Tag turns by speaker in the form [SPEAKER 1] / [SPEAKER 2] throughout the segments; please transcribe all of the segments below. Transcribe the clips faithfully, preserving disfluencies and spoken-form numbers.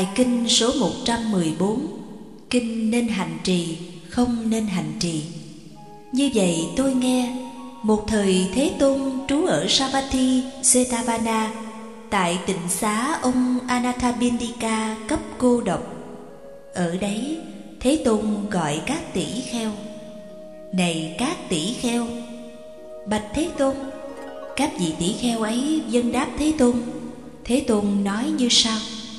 [SPEAKER 1] Bài kinh số một trăm mười bốn. Kinh nên hành trì, không nên hành trì. Như vậy tôi nghe, một thời Thế Tôn trú ở Savatthi, Jetavana, tại tịnh xá ông Anathapindika cấp cô độc. Ở đấy, Thế Tôn gọi các tỷ kheo: Này các tỷ kheo! Bạch Thế Tôn! Các vị tỷ kheo ấy vâng đáp Thế Tôn. Thế Tôn nói như sau: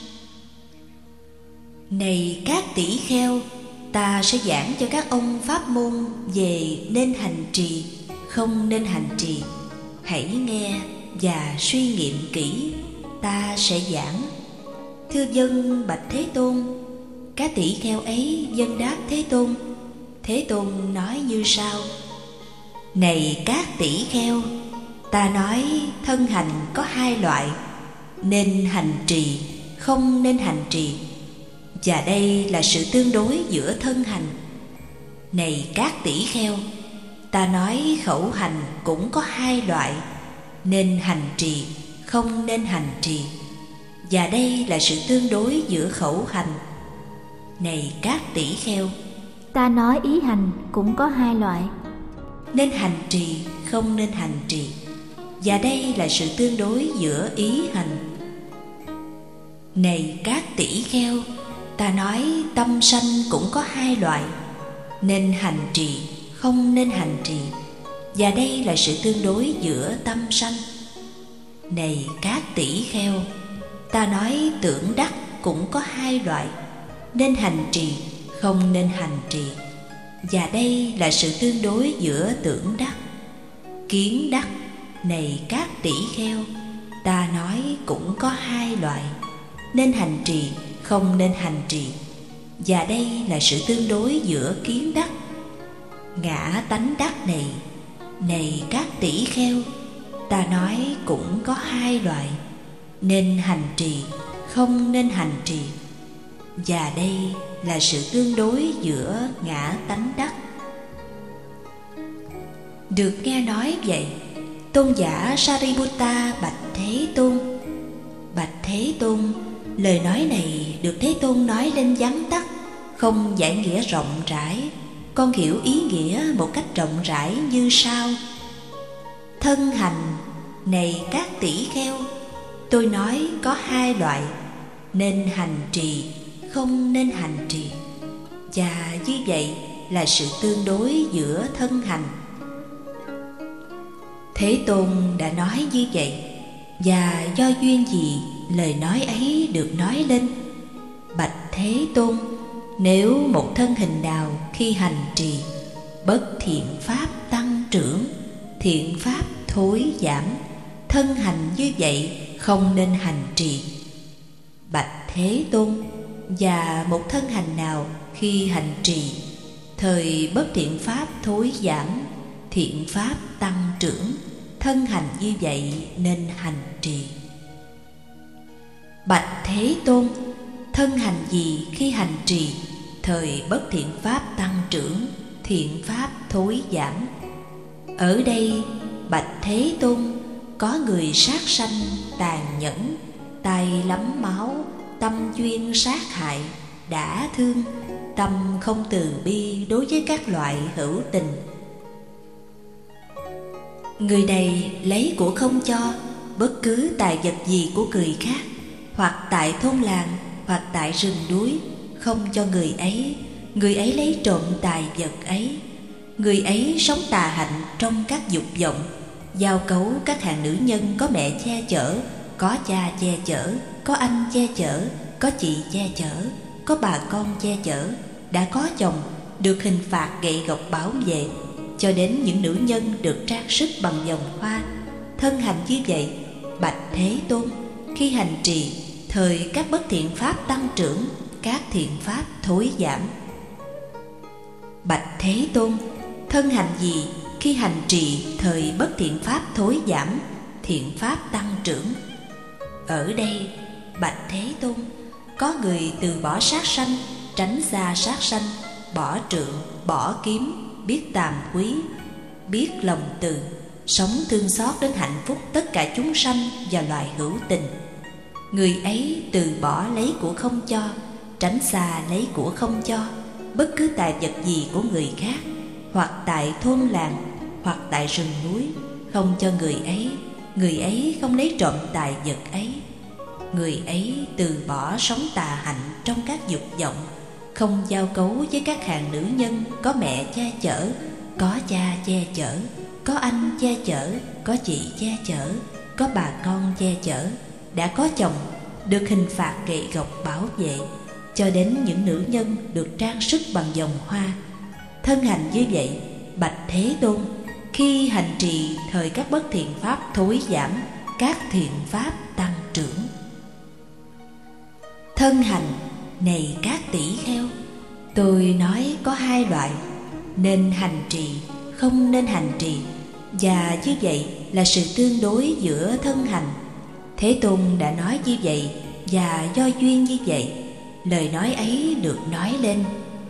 [SPEAKER 1] Này các tỷ kheo! Ta sẽ giảng cho các ông pháp môn về nên hành trì, không nên hành trì. Hãy nghe và suy nghiệm kỹ, ta sẽ giảng. Thưa vâng, bạch Thế Tôn. Các tỷ kheo ấy vâng đáp Thế Tôn. Thế Tôn nói như sau: Này các tỷ kheo! Ta nói thân hành có hai loại, nên hành trì, không nên hành trì. Và đây là sự tương đối giữa thân hành. Này các tỷ kheo! Ta nói khẩu hành cũng có hai loại, nên hành trì, không nên hành trì. Và đây là sự tương đối giữa khẩu hành. Này các tỷ kheo!
[SPEAKER 2] Ta nói ý hành cũng có hai loại,
[SPEAKER 1] nên hành trì, không nên hành trì. Và đây là sự tương đối giữa ý hành. Này các tỷ kheo! Ta nói tâm sanh cũng có hai loại, nên hành trì, không nên hành trì. Và đây là sự tương đối giữa tâm sanh. Này các tỷ kheo! Ta nói tưởng đắc cũng có hai loại, nên hành trì, không nên hành trì. Và đây là sự tương đối giữa tưởng đắc, kiến đắc. Này các tỷ kheo! Ta nói cũng có hai loại, nên hành trì, không nên hành trì. Và đây là sự tương đối giữa kiến đắc, ngã tánh đắc này. Này các tỷ kheo! Ta nói cũng có hai loại, nên hành trì, không nên hành trì. Và đây là sự tương đối giữa ngã tánh đắc. Được nghe nói vậy, tôn giả Sariputta bạch Thế Tôn: Bạch Thế Tôn! Lời nói này được Thế Tôn nói lên vắn tắt, không giải nghĩa rộng rãi. Con hiểu ý nghĩa một cách rộng rãi như sau: Thân hành, này các tỷ kheo! Tôi nói có hai loại, nên hành trì, không nên hành trì. Và như vậy là sự tương đối giữa thân hành. Thế Tôn đã nói như vậy, và do duyên gì lời nói ấy được nói lên? Bạch Thế Tôn! Nếu một thân hình nào khi hành trì, bất thiện pháp tăng trưởng, thiện pháp thối giảm, thân hành như vậy không nên hành trì. Bạch Thế Tôn! Và một thân hành nào khi hành trì, thời bất thiện pháp thối giảm, thiện pháp tăng trưởng, thân hành như vậy nên hành trì. Bạch Thế Tôn! Thân hành gì khi hành trì, thời bất thiện pháp tăng trưởng, thiện pháp thối giảm? Ở đây, bạch Thế Tôn, có người sát sanh, tàn nhẫn, tay lắm máu, tâm chuyên sát hại, đã thương, tâm không từ bi đối với các loại hữu tình. Người này lấy của không cho bất cứ tài vật gì của người khác, hoặc tại thôn làng, hoặc tại rừng núi, không cho người ấy. Người ấy lấy trộm tài vật ấy. Người ấy sống tà hạnh trong các dục vọng, giao cấu các hàng nữ nhân có mẹ che chở, có cha che chở, có anh che chở, có chị che chở, có bà con che chở, đã có chồng, được hình phạt gậy gộc bảo vệ, cho đến những nữ nhân được trang sức bằng vòng hoa. Thân hành như vậy, bạch Thế Tôn, khi hành trì, thời các bất thiện pháp tăng trưởng, các thiện pháp thối giảm. Bạch Thế Tôn! Thân hành gì khi hành trì, thời bất thiện pháp thối giảm, thiện pháp tăng trưởng? Ở đây, bạch Thế Tôn, có người từ bỏ sát sanh, tránh xa sát sanh, bỏ trượng, bỏ kiếm, biết tàm quý, biết lòng từ, sống thương xót đến hạnh phúc tất cả chúng sanh và loài hữu tình. người ấy từ bỏ lấy của không cho, tránh xa lấy của không cho bất cứ tài vật gì của người khác, hoặc tại thôn làng, hoặc tại rừng núi, không cho người ấy, người ấy không lấy trộm tài vật ấy. Người ấy từ bỏ sống tà hạnh trong các dục vọng, không giao cấu với các hàng nữ nhân có mẹ che chở, có cha che chở, có anh che chở, có chị che chở, có bà con che chở, đã có chồng, được hình phạt gậy gộc bảo vệ, cho đến những nữ nhân được trang sức bằng vòng hoa. Thân hành như vậy, bạch Thế Tôn, khi hành trì thời các bất thiện pháp thối giảm, các thiện pháp tăng trưởng. Thân hành này các tỷ kheo, tôi nói có hai loại, nên hành trì, không nên hành trì, và như vậy là sự tương đối giữa thân hành. Thế Tôn đã nói như vậy, và do duyên như vậy, lời nói ấy được nói lên.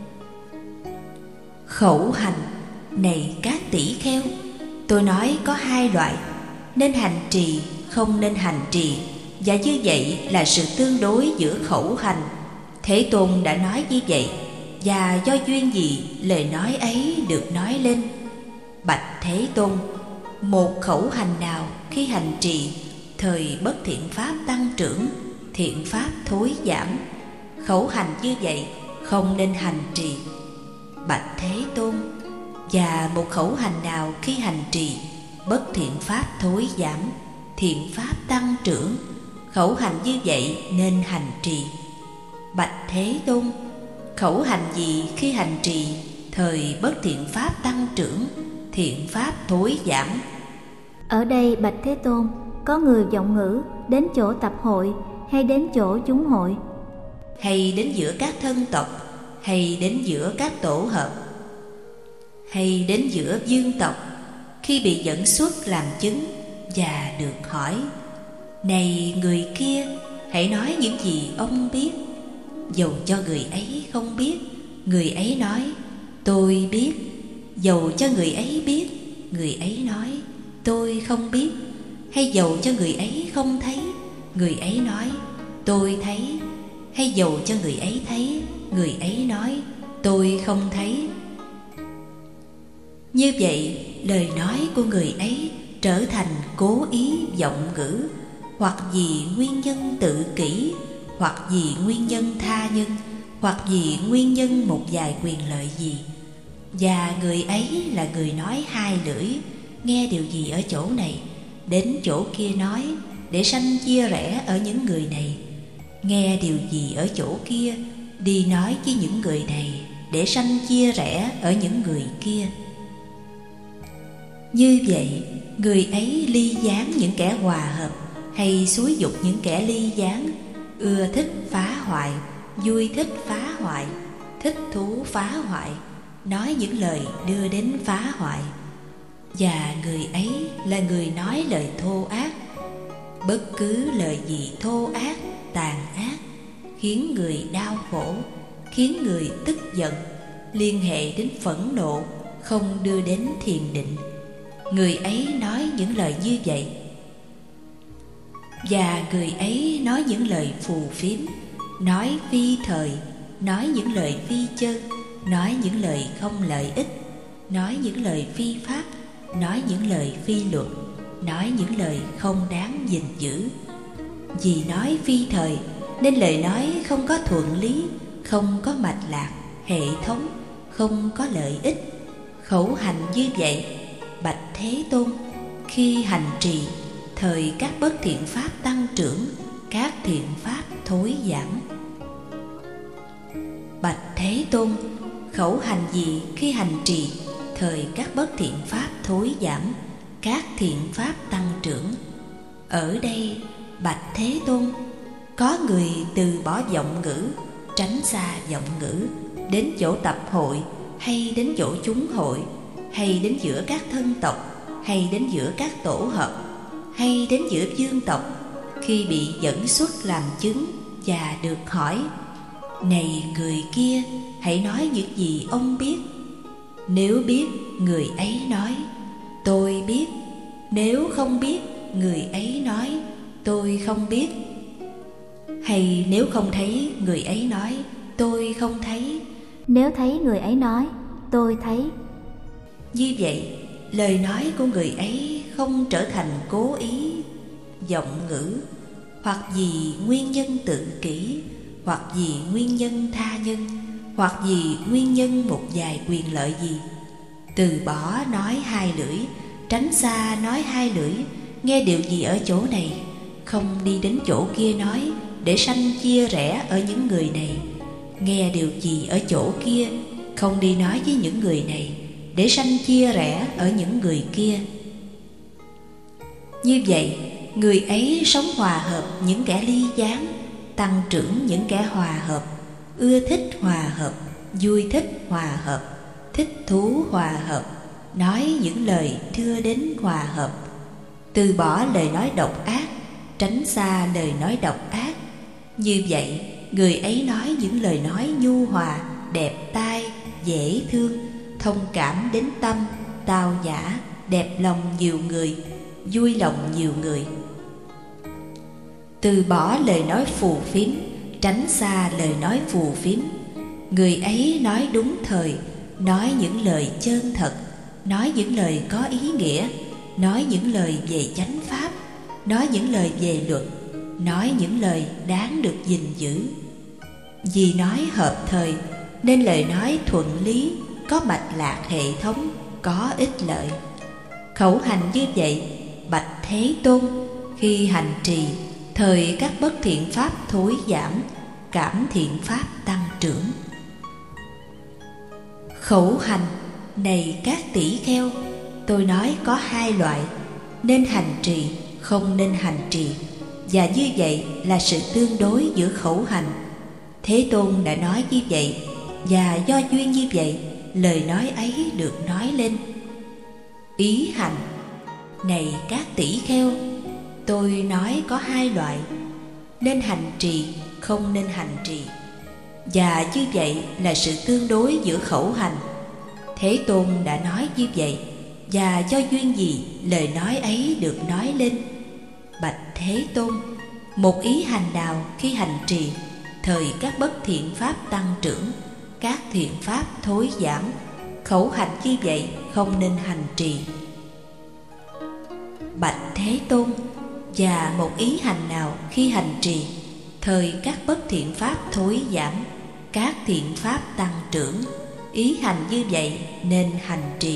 [SPEAKER 1] Khẩu hành này các tỷ kheo, tôi nói có hai loại, nên hành trì, không nên hành trì, và như vậy là sự tương đối giữa khẩu hành. Thế Tôn đã nói như vậy, và do duyên gì lời nói ấy được nói lên. Bạch Thế Tôn, một khẩu hành nào khi hành trì thời bất thiện pháp tăng trưởng, thiện pháp thối giảm, khẩu hành như vậy không nên hành trì. Bạch Thế Tôn, và một khẩu hành nào khi hành trì bất thiện pháp thối giảm, thiện pháp tăng trưởng, khẩu hành như vậy nên hành trì. Bạch Thế Tôn, khẩu hành gì khi hành trì thời bất thiện pháp tăng trưởng, thiện pháp thối giảm?
[SPEAKER 2] Ở đây bạch Thế Tôn, có người vọng ngữ đến chỗ tập hội hay đến chỗ chúng hội,
[SPEAKER 1] hay đến giữa các thân tộc, hay đến giữa các tổ hợp, hay đến giữa vương tộc, khi bị dẫn xuất làm chứng và được hỏi: này người kia, hãy nói những gì ông biết. Dầu cho người ấy không biết, người ấy nói: tôi biết. Dầu cho người ấy biết, người ấy nói: tôi không biết. Hay dầu cho người ấy không thấy, người ấy nói: tôi thấy. Hay dầu cho người ấy thấy, người ấy nói: tôi không thấy. Như vậy, lời nói của người ấy trở thành cố ý vọng ngữ, hoặc vì nguyên nhân tự kỷ, hoặc vì nguyên nhân tha nhân, hoặc vì nguyên nhân một vài quyền lợi gì. Và người ấy là người nói hai lưỡi, nghe điều gì ở chỗ này, đến chỗ kia nói, để sanh chia rẽ ở những người này. Nghe điều gì ở chỗ kia, đi nói với những người này, để sanh chia rẽ ở những người kia. Như vậy, người ấy ly gián những kẻ hòa hợp, hay xúi dục những kẻ ly gián, ưa thích phá hoại, vui thích phá hoại, thích thú phá hoại, nói những lời đưa đến phá hoại. Và người ấy là người nói lời thô ác. Bất cứ lời gì thô ác, tàn ác, khiến người đau khổ, khiến người tức giận, liên hệ đến phẫn nộ, không đưa đến thiền định, người ấy nói những lời như vậy. Và người ấy nói những lời phù phiếm, nói phi thời, nói những lời phi chân, nói những lời không lợi ích, nói những lời phi pháp, nói những lời phi luật, nói những lời không đáng gìn giữ. Vì nói phi thời nên lời nói không có thuận lý, không có mạch lạc, hệ thống, không có lợi ích. Khẩu hành như vậy, bạch Thế Tôn, khi hành trì thời các bất thiện pháp tăng trưởng, các thiện pháp thối giảm. Bạch Thế Tôn, khẩu hành gì khi hành trì thời các bất thiện pháp thối giảm, các thiện pháp tăng trưởng? Ở đây bạch Thế Tôn, có người từ bỏ vọng ngữ, tránh xa vọng ngữ, đến chỗ tập hội, hay đến chỗ chúng hội, hay đến giữa các thân tộc, hay đến giữa các tổ hợp, hay đến giữa vương tộc, khi bị dẫn xuất làm chứng và được hỏi: này người kia, hãy nói những gì ông biết. Nếu biết, người ấy nói: tôi biết. Nếu không biết, người ấy nói: tôi không biết. Hay nếu không thấy, người ấy nói tôi không thấy.
[SPEAKER 2] Nếu thấy, người ấy nói tôi thấy.
[SPEAKER 1] Như vậy, lời nói của người ấy không trở thành cố ý, giọng ngữ, hoặc vì nguyên nhân tự kỷ, hoặc vì nguyên nhân tha nhân, hoặc vì nguyên nhân một vài quyền lợi gì. Từ bỏ nói hai lưỡi, tránh xa nói hai lưỡi, nghe điều gì ở chỗ này, không đi đến chỗ kia nói, để sanh chia rẽ ở những người này. Nghe điều gì ở chỗ kia, không đi nói với những người này, để sanh chia rẽ ở những người kia. Như vậy, người ấy sống hòa hợp những kẻ ly gián, tăng trưởng những kẻ hòa hợp, ưa thích hòa hợp, vui thích hòa hợp, thích thú hòa hợp, nói những lời đưa đến hòa hợp. Từ bỏ lời nói độc ác, tránh xa lời nói độc ác. Như vậy, người ấy nói những lời nói nhu hòa, đẹp tai, dễ thương, thông cảm đến tâm, tao nhã, đẹp lòng nhiều người, vui lòng nhiều người. Từ bỏ lời nói phù phiếm, tránh xa lời nói phù phiếm. Người ấy nói đúng thời, nói những lời chân thật, nói những lời có ý nghĩa, nói những lời về chánh pháp, nói những lời về luật, nói những lời đáng được gìn giữ. Vì nói hợp thời, nên lời nói thuận lý, có mạch lạc hệ thống, có ích lợi. Khẩu hành như vậy, bạch Thế Tôn, khi hành trì, thời các bất thiện pháp thối giảm, cảm thiện pháp tăng trưởng. Khẩu hành, này các tỷ kheo, tôi nói có hai loại, nên hành trì, không nên hành trì, và như vậy là sự tương đối giữa khẩu hành. Thế Tôn đã nói như vậy, và do duyên như vậy, lời nói ấy được nói lên. Ý hành, này các tỷ kheo, tôi nói có hai loại, nên hành trì, không nên hành trì, và như vậy là sự tương đối giữa khẩu hành. Thế Tôn đã nói như vậy, và do duyên gì lời nói ấy được nói lên. Bạch Thế Tôn, một ý hành nào khi hành trì, thời các bất thiện pháp tăng trưởng, các thiện pháp thối giảm, khẩu hành như vậy không nên hành trì. Bạch Thế Tôn, và một ý hành nào khi hành trì, thời các bất thiện pháp thối giảm, các thiện pháp tăng trưởng, ý hành như vậy nên hành trì.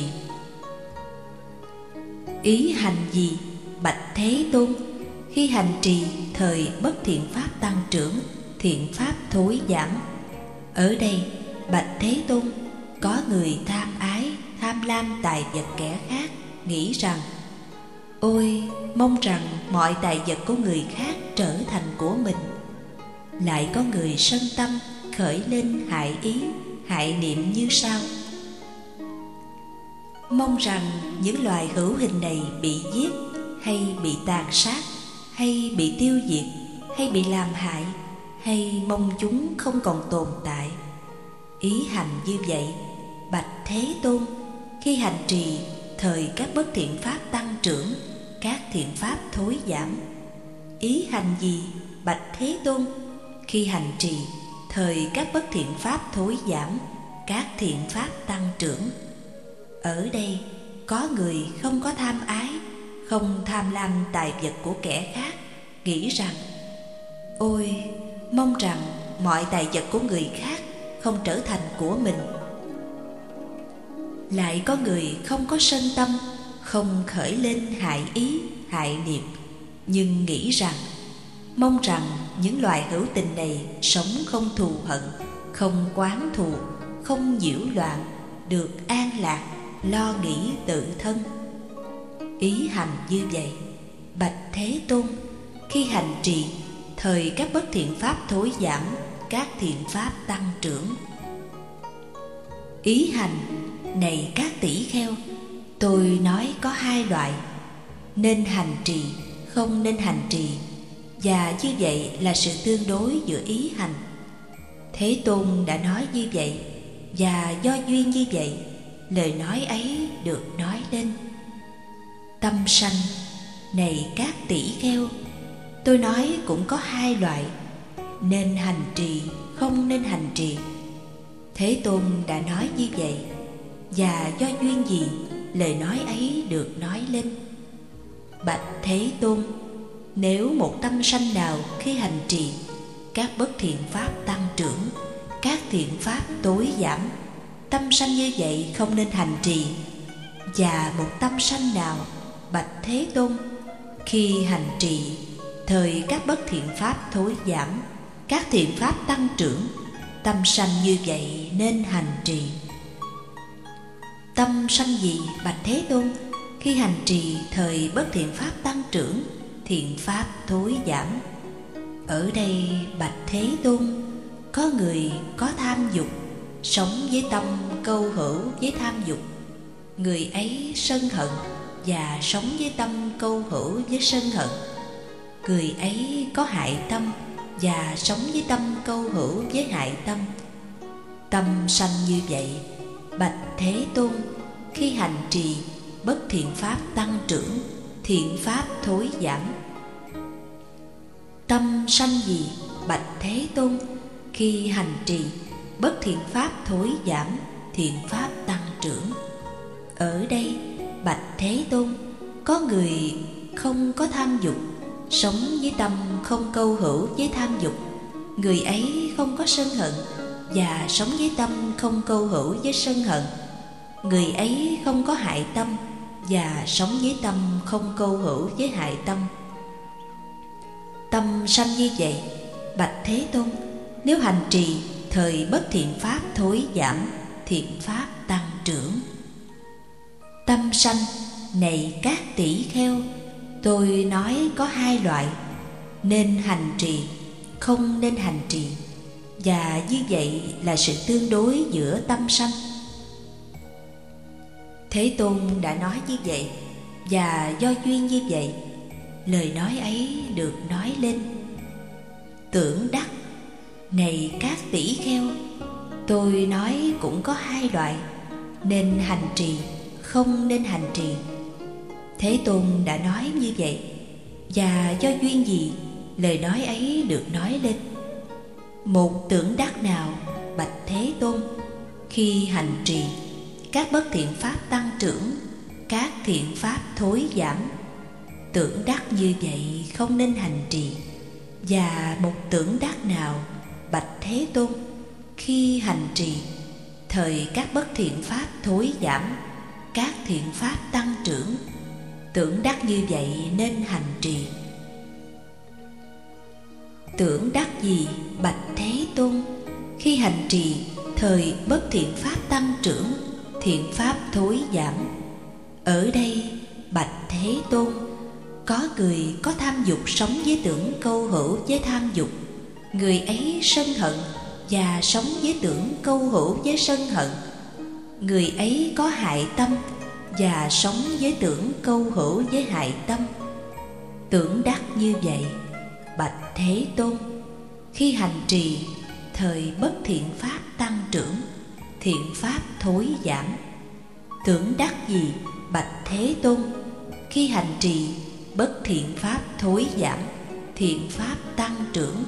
[SPEAKER 1] Ý hành gì? Bạch Thế Tôn, khi hành trì, thời bất thiện pháp tăng trưởng, thiện pháp thối giảm. Ở đây, bạch Thế Tôn, có người tham ái, tham lam tài vật kẻ khác, nghĩ rằng: ôi, mong rằng mọi tài vật của người khác trở thành của mình. Lại có người sân tâm, khởi lên hại ý, hại niệm như sau: mong rằng những loài hữu hình này bị giết, hay bị tàn sát, hay bị tiêu diệt, hay bị làm hại, hay mong chúng không còn tồn tại. Ý hành như vậy, bạch Thế Tôn, khi hành trì, thời các bất thiện pháp tăng trưởng, các thiện pháp thối giảm. Ý hành gì? Bạch Thế Tôn, khi hành trì, thời các bất thiện pháp thối giảm, các thiện pháp tăng trưởng. Ở đây, có người không có tham ái, không tham lam tài vật của kẻ khác, nghĩ rằng: ôi, mong rằng mọi tài vật của người khác không trở thành của mình. Lại có người không có sân tâm, không khởi lên hại ý, hại niệm, nhưng nghĩ rằng: mong rằng những loài hữu tình này sống không thù hận, không oán thù, không nhiễu loạn, được an lạc, lo nghĩ tự thân. Ý hành như vậy, bạch Thế Tôn, khi hành trì, thời các bất thiện pháp thối giảm, các thiện pháp tăng trưởng. Ý hành, này các tỷ kheo, tôi nói có hai loại, nên hành trì, không nên hành trì, và như vậy là sự tương đối giữa ý hành. Thế Tôn đã nói như vậy, và do duyên như vậy, lời nói ấy được nói lên. Tâm sanh, này các tỷ kheo, tôi nói cũng có hai loại, nên hành trì, không nên hành trì. Thế Tôn đã nói như vậy, và do duyên gì lời nói ấy được nói lên? Bạch Thế Tôn, nếu một tâm sanh nào khi hành trì các bất thiện pháp tăng trưởng, các thiện pháp tối giảm, tâm sanh như vậy không nên hành trì. Và một tâm sanh nào, bạch Thế Tôn, khi hành trì thời các bất thiện pháp thối giảm, các thiện pháp tăng trưởng, tâm sanh như vậy nên hành trì. Tâm sanh gì, bạch Thế Tôn, khi hành trì thời bất thiện pháp tăng trưởng, thiện pháp thối giảm? Ở đây bạch Thế Tôn, có người có tham dục, sống với tâm câu hữu với tham dục. Người ấy sân hận và sống với tâm câu hữu với sân hận. Người ấy có hại tâm và sống với tâm câu hữu với hại tâm. Tâm sanh như vậy, bạch Thế Tôn, khi hành trì bất thiện pháp tăng trưởng, thiện pháp thối giảm. Tâm sanh gì, bạch Thế Tôn, khi hành trì bất thiện pháp thối giảm, thiện pháp tăng trưởng? Ở đây bạch Thế Tôn, có người không có tham dục, sống với tâm không câu hữu với tham dục. Người ấy không có sân hận và sống với tâm không câu hữu với sân hận. Người ấy không có hại tâm và sống với tâm không câu hữu với hại tâm. Tâm sanh như vậy, bạch Thế Tôn, nếu hành trì thời bất thiện pháp thối giảm, thiện pháp tăng trưởng. Tâm sanh này các tỷ kheo, tôi nói có hai loại, nên hành trì, không nên hành trì. Và như vậy là sự tương đối giữa tâm sanh. Thế Tôn đã nói như vậy, và do duyên như vậy lời nói ấy được nói lên. Tưởng đắc này các tỷ kheo, tôi nói cũng có hai loại, nên hành trì, không nên hành trì. Thế Tôn đã nói như vậy, và do duyên gì lời nói ấy được nói lên? Một tưởng đắc nào, bạch Thế Tôn, khi hành trì các bất thiện pháp tăng trưởng, các thiện pháp thối giảm, tưởng đắc như vậy không nên hành trì. Và một tưởng đắc nào, bạch Thế Tôn, khi hành trì thời các bất thiện pháp thối giảm, các thiện pháp tăng trưởng, tưởng đắc như vậy nên hành trì. Tưởng đắc gì, bạch Thế Tôn, khi hành trì thời bất thiện pháp tăng trưởng, thiện pháp thối giảm? Ở đây bạch Thế Tôn, có người có tham dục sống với tưởng câu hữu với tham dục. Người ấy sân hận và sống với tưởng câu hữu với sân hận. Người ấy có hại tâm và sống với tưởng câu hữu với hại tâm. Tưởng đắc như vậy, bạch Thế Tôn, khi hành trì thời bất thiện pháp tăng trưởng, thiện pháp thối giảm. Tưởng đắc gì, bạch Thế Tôn, khi hành trì bất thiện pháp thối giảm, thiện pháp tăng trưởng?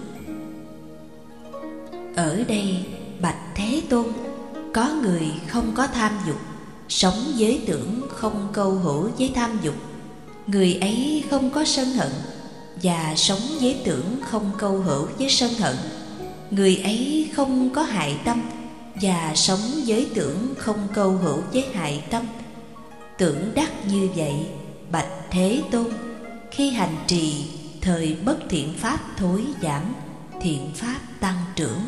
[SPEAKER 1] Ở đây bạch Thế Tôn, có người không có tham dục, sống với tưởng không câu hữu với tham dục. Người ấy không có sân hận và sống với tưởng không câu hữu với sân hận. Người ấy không có hại tâm và sống với tưởng không câu hữu với hại tâm. Tưởng đắc như vậy, bạch Thế Tôn, khi hành trì thời bất thiện pháp thối giảm, thiện pháp tăng trưởng.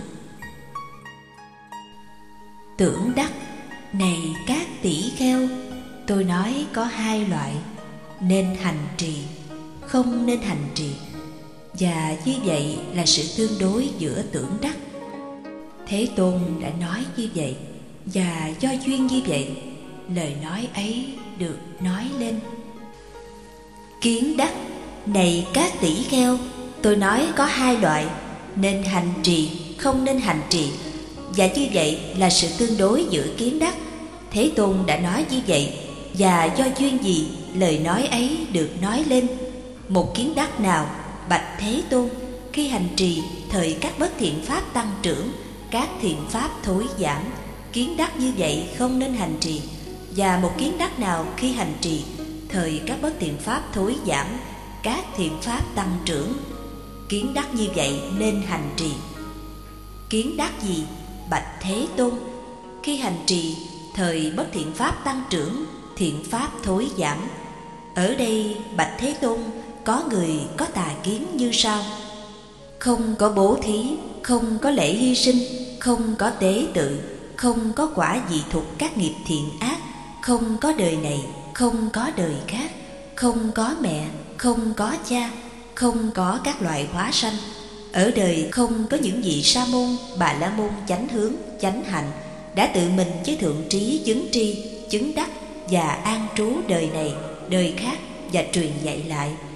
[SPEAKER 1] Tưởng đắc này các tỷ kheo, tôi nói có hai loại, nên hành trì, không nên hành trì. Và như vậy là sự tương đối giữa tưởng đắc. Thế Tôn đã nói như vậy, và do duyên như vậy lời nói ấy được nói lên. Kiến đắc này các tỷ kheo, tôi nói có hai loại, nên hành trì, không nên hành trì. Và như vậy là sự tương đối giữa kiến đắc. Thế Tôn đã nói như vậy, và do duyên gì lời nói ấy được nói lên? Một kiến đắc nào, bạch Thế Tôn, khi hành trì, thời các bất thiện pháp tăng trưởng, các thiện pháp thối giảm. Kiến đắc như vậy không nên hành trì. Và một kiến đắc nào khi hành trì, thời các bất thiện pháp thối giảm, các thiện pháp tăng trưởng, kiến đắc như vậy nên hành trì. Kiến đắc gì? Bạch Thế Tôn, khi hành trì, thời bất thiện pháp tăng trưởng, thiện pháp thối giảm. Ở đây bạch Thế Tôn, có người có tà kiến như sau: không có bố thí, không có lễ hy sinh, không có tế tự, không có quả dị thục các nghiệp thiện ác, không có đời này, không có đời khác, không có mẹ, không có cha, không có các loài hóa sanh. Ở đời không có những vị sa môn, bà la môn chánh hướng, chánh hạnh, đã tự mình với thượng trí chứng tri, chứng đắc và an trú đời này, đời khác và truyền dạy lại.